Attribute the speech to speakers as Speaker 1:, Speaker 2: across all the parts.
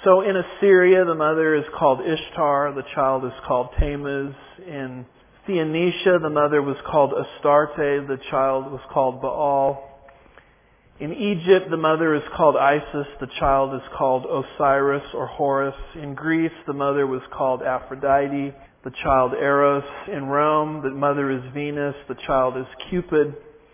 Speaker 1: So in Assyria, the mother is called Ishtar, the child is called Tammuz. In Phoenicia, the mother was called Astarte, the child was called Baal. In Egypt, the mother is called Isis, the child is called Osiris or Horus. In Greece, the mother was called Aphrodite, the child Eros. In Rome, the mother is Venus, the child is Cupid.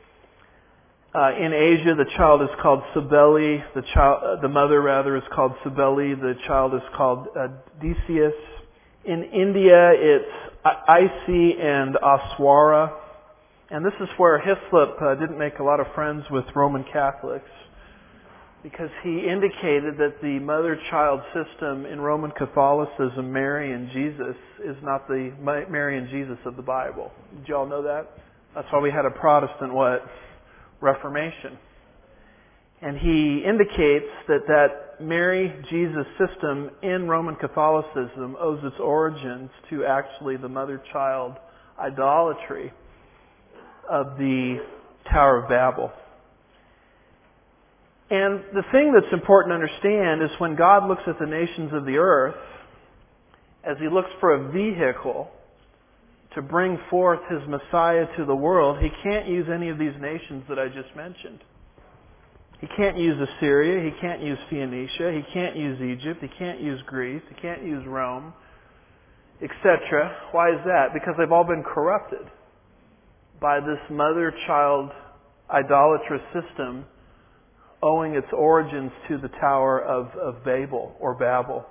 Speaker 1: In Asia, the child is called Cybele, the mother is called Cybele, the child is called Decius. In India, it's Isi and Aswara. And this is where Hislop didn't make a lot of friends with Roman Catholics, because he indicated that the mother-child system in Roman Catholicism, Mary and Jesus, is not the Mary and Jesus of the Bible. Did you all know that? That's why we had a Protestant Reformation. And he indicates that Mary-Jesus system in Roman Catholicism owes its origins to actually the mother-child idolatry of the Tower of Babel. And the thing that's important to understand is when God looks at the nations of the earth, as He looks for a vehicle to bring forth His Messiah to the world, He can't use any of these nations that I just mentioned. He can't use Assyria, He can't use Phoenicia, He can't use Egypt, He can't use Greece, He can't use Rome, etc. Why is that? Because they've all been corrupted by this mother-child idolatrous system owing its origins to the Tower of Babel or Babel.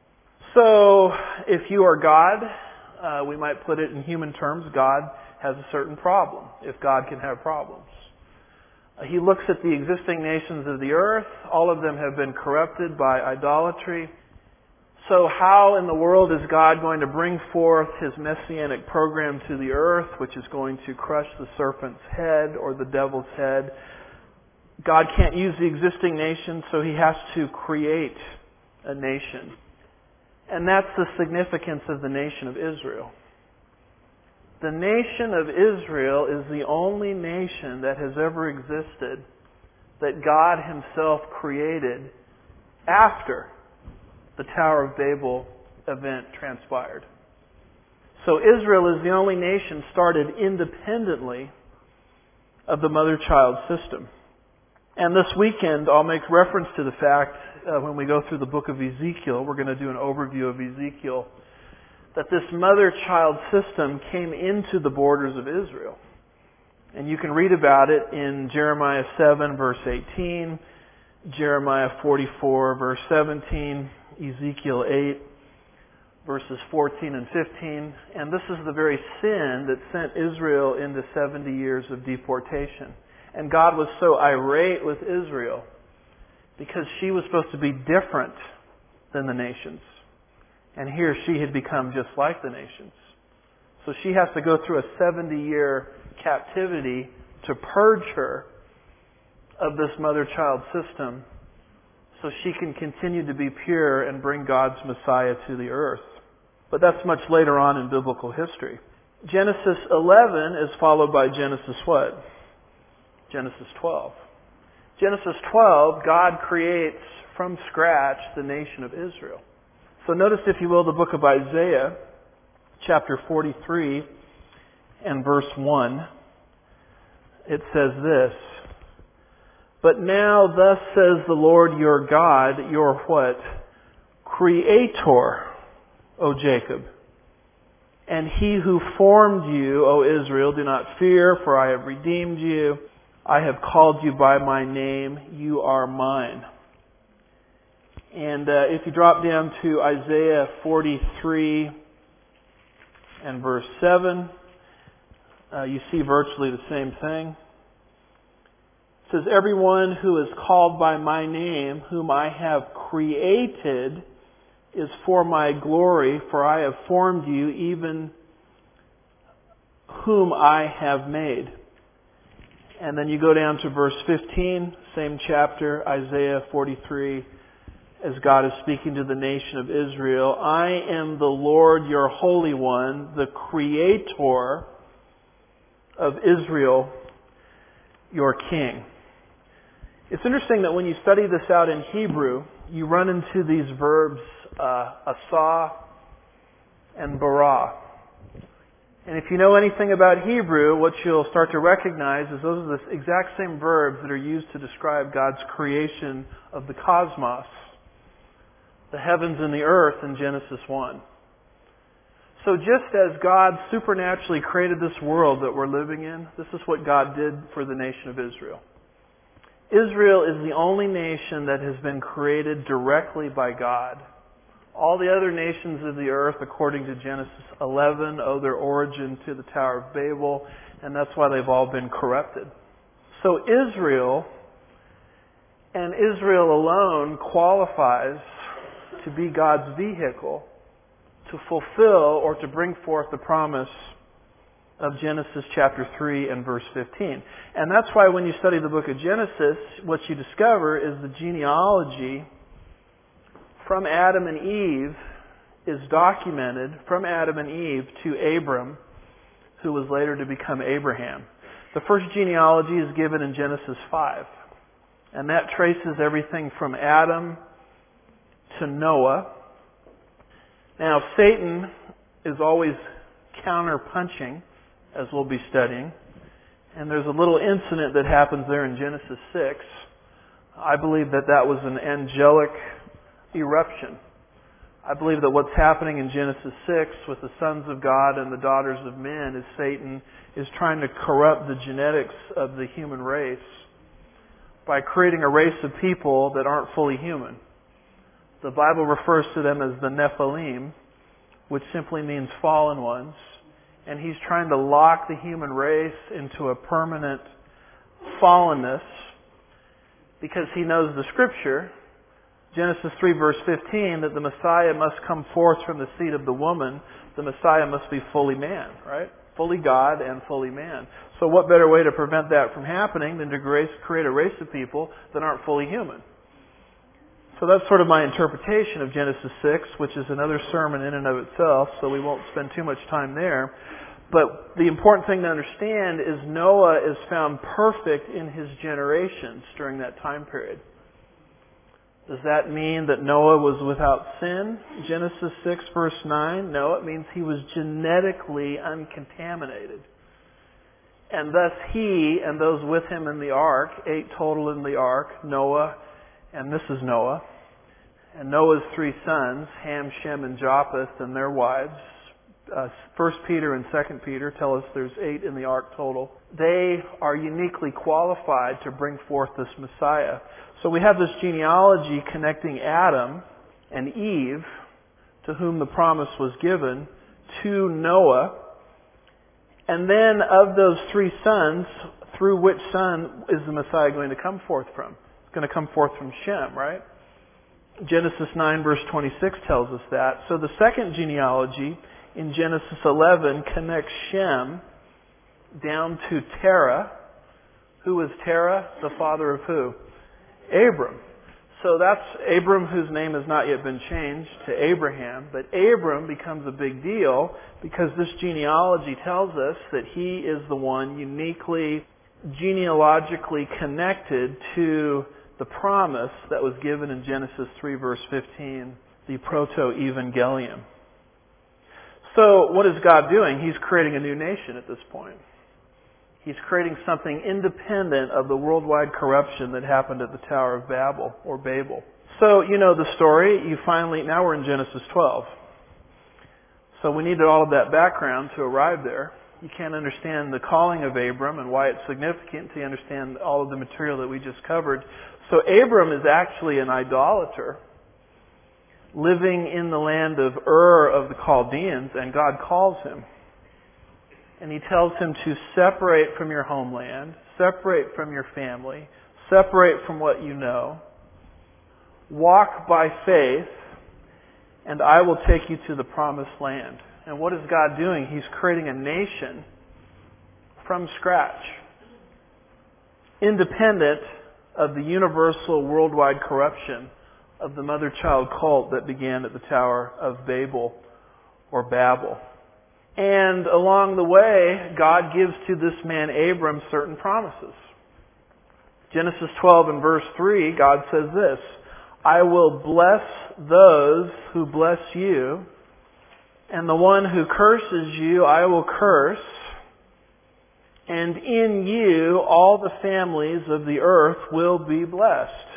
Speaker 1: So, if you are God, we might put it in human terms, God has a certain problem, if God can have problems. He looks at the existing nations of the earth. All of them have been corrupted by idolatry. So how in the world is God going to bring forth His messianic program to the earth, which is going to crush the serpent's head or the devil's head? God can't use the existing nation, so He has to create a nation. And that's the significance of the nation of Israel. The nation of Israel is the only nation that has ever existed that God Himself created after the Tower of Babel event transpired. So Israel is the only nation started independently of the mother-child system. And this weekend I'll make reference to the fact, when we go through the book of Ezekiel, we're going to do an overview of Ezekiel, that this mother-child system came into the borders of Israel. And you can read about it in Jeremiah 7 verse 18, Jeremiah 44 verse 17, Ezekiel 8 verses 14 and 15. And this is the very sin that sent Israel into 70 years of deportation. And God was so irate with Israel because she was supposed to be different than the nations. And here she had become just like the nations. So she has to go through a 70-year captivity to purge her of this mother-child system so she can continue to be pure and bring God's Messiah to the earth. But that's much later on in biblical history. Genesis 11 is followed by Genesis what? Genesis 12. Genesis 12, God creates from scratch the nation of Israel. So notice, if you will, the book of Isaiah, chapter 43 and verse 1. It says this, "But now thus says the Lord your God, your what? Creator, O Jacob. And He who formed you, O Israel, do not fear, for I have redeemed you. I have called you by my name, you are mine." And if you drop down to Isaiah 43 and verse 7, you see virtually the same thing. It says, "Everyone who is called by my name, whom I have created, is for my glory, for I have formed you, even whom I have made." And then you go down to verse 15, same chapter, Isaiah 43, as God is speaking to the nation of Israel. "I am the Lord your Holy One, the Creator of Israel, your King." It's interesting that when you study this out in Hebrew, you run into these verbs, asa and bara. And if you know anything about Hebrew, what you'll start to recognize is those are the exact same verbs that are used to describe God's creation of the cosmos, the heavens and the earth in Genesis 1. So just as God supernaturally created this world that we're living in, this is what God did for the nation of Israel. Israel is the only nation that has been created directly by God. All the other nations of the earth, according to Genesis 11, owe their origin to the Tower of Babel, and that's why they've all been corrupted. So Israel, and Israel alone, qualifies to be God's vehicle to fulfill or to bring forth the promise of Genesis chapter 3 and verse 15. And that's why when you study the book of Genesis, what you discover is the genealogy from Adam and Eve is documented from Adam and Eve to Abram, who was later to become Abraham. The first genealogy is given in Genesis 5. And that traces everything from Adam to Noah. Now, Satan is always counter-punching, as we'll be studying. And there's a little incident that happens there in Genesis 6. I believe that that was an angelic eruption. I believe that what's happening in Genesis 6 with the sons of God and the daughters of men is Satan is trying to corrupt the genetics of the human race by creating a race of people that aren't fully human. The Bible refers to them as the Nephilim, which simply means fallen ones. And he's trying to lock the human race into a permanent fallenness because he knows the Scripture, Genesis 3 verse 15, that the Messiah must come forth from the seed of the woman. The Messiah must be fully man, right? Fully God and fully man. So what better way to prevent that from happening than to create a race of people that aren't fully human? So that's sort of my interpretation of Genesis 6, which is another sermon in and of itself, so we won't spend too much time there. But the important thing to understand is Noah is found perfect in his generations during that time period. Does that mean that Noah was without sin? Genesis 6 verse 9? No, it means he was genetically uncontaminated. And thus he and those with him in the ark, 8 total in the ark, Noah and Mrs. Noah, and Noah's 3 sons, Ham, Shem, and Japheth, and their wives. 1 Peter and 2 Peter tell us there's 8 in the ark total. They are uniquely qualified to bring forth this Messiah. So we have this genealogy connecting Adam and Eve, to whom the promise was given, to Noah. And then of those 3 sons, through which son is the Messiah going to come forth from? It's going to come forth from Shem, right? Genesis 9 verse 26 tells us that. So the second genealogy in Genesis 11 connects Shem down to Terah. Who was Terah? The father of who? Abram. So that's Abram, whose name has not yet been changed to Abraham. But Abram becomes a big deal because this genealogy tells us that he is the one uniquely genealogically connected to the promise that was given in Genesis 3 verse 15, the proto-evangelium. So what is God doing? He's creating a new nation at this point. He's creating something independent of the worldwide corruption that happened at the Tower of Babel or Babel. So you know the story. Now we're in Genesis 12. So we needed all of that background to arrive there. You can't understand the calling of Abram and why it's significant until you understand all of the material that we just covered. So Abram is actually an idolater living in the land of Ur of the Chaldeans, and God calls him. And He tells him to separate from your homeland, separate from your family, separate from what you know, walk by faith, and I will take you to the promised land. And what is God doing? He's creating a nation from scratch, independent of the universal worldwide corruption of the mother-child cult that began at the Tower of Babel or Babel. And along the way, God gives to this man Abram certain promises. Genesis 12 and verse 3, God says this, I will bless those who bless you, and the one who curses you I will curse, and in you all the families of the earth will be blessed.